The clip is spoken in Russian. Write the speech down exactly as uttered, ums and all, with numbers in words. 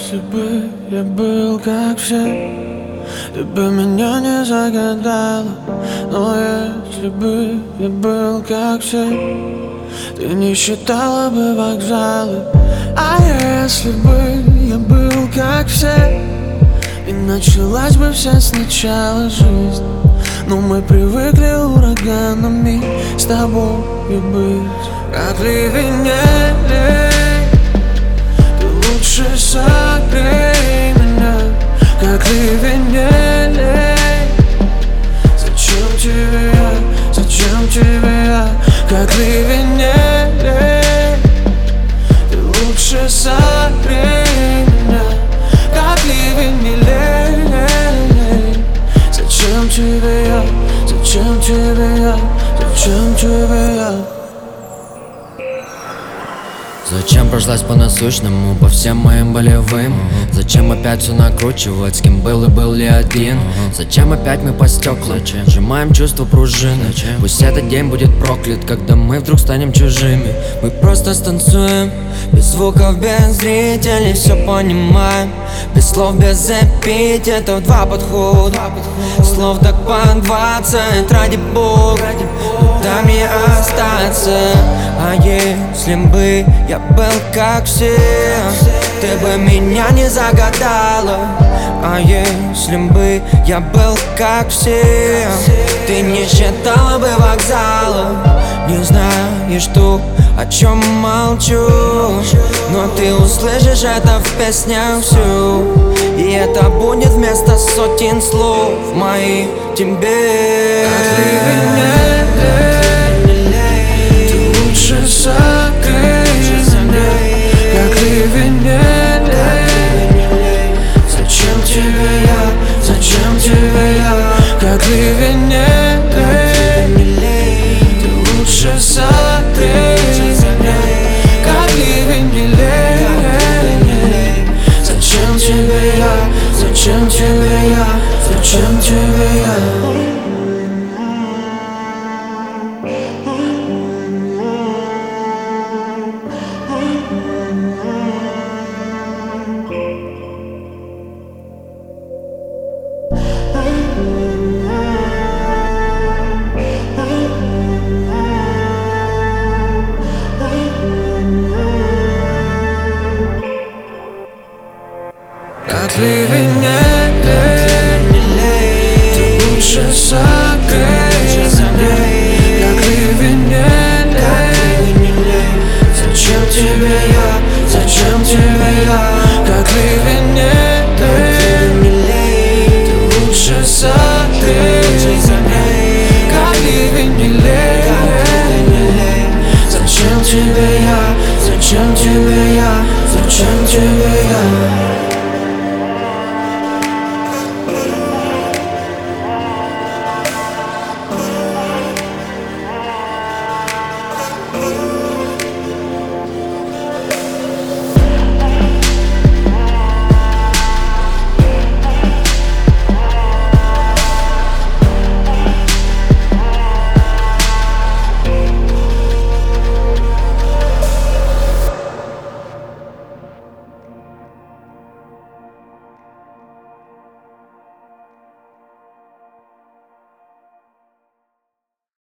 если бы я был как все, ты бы меня не загадала. Но если бы я был как все, ты не считала бы вокзалы. А если бы я был как все, и началась бы вся сначала жизнь. Но мы привыкли ураганами с тобой быть. Как ливень, ты лучше согрей меня. Как ливень, зачем тебе я, зачем тебе я? Как ливень, ты лучше согрей меня. Как ливень, зачем тебе я, зачем тебе я, зачем тебе я? Зачем прошлась по насущному, по всем моим болевым? Зачем опять все накручивать, с кем был и был ли один? Зачем опять мы по стеклам сжимаем чувство пружины? Пусть этот день будет проклят, когда мы вдруг станем чужими. Мы просто станцуем, без звуков, без зрителей, все понимаем. Без слов, без эпитетов, два подхода. Слов так по двадцать, ради бога, куда мне остаться? А если бы я был как все, ты бы меня не загадала. А если бы я был как все, ты не считала бы вокзала. Не знаешь что, о чем молчу, но ты услышишь это в песнях всю. И это будет вместо сотен слов моих тебе. Ты лучше согрей меня. Как ливень, зачем тебе я, зачем тебе я? Как ливень, ты лучше согрей меня. Как ливень, зачем тебе я, зачем тебе я, зачем тебе я? Как ливень, ты лучше согрей.